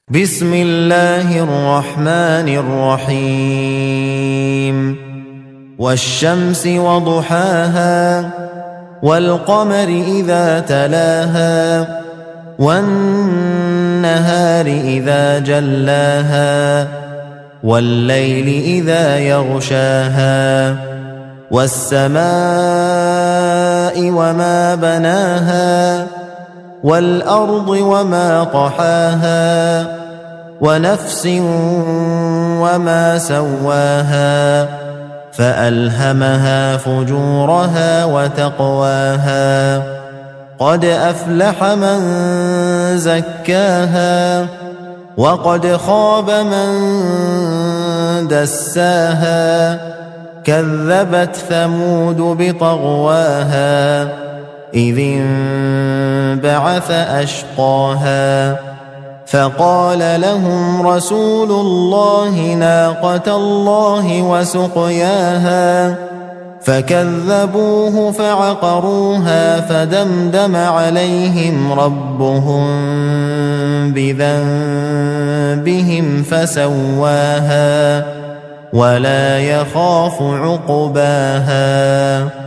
بسم الله الرحمن الرحيم والشمس وضحاها والقمر إذا تلاها والنهار إذا جلاها والليل إذا يغشاها والسماء وما بناها والأرض وما طحاها ونفس وما سواها فألهمها فجورها وتقواها قد أفلح من زكاها وقد خاب من دساها كذبت ثمود بطغواها إذ انبعث أشقاها فقال لهم رسول الله ناقة الله وسقياها فكذبوه فعقروها فدمدم عليهم ربهم بذنبهم فسواها ولا يخاف عقباها.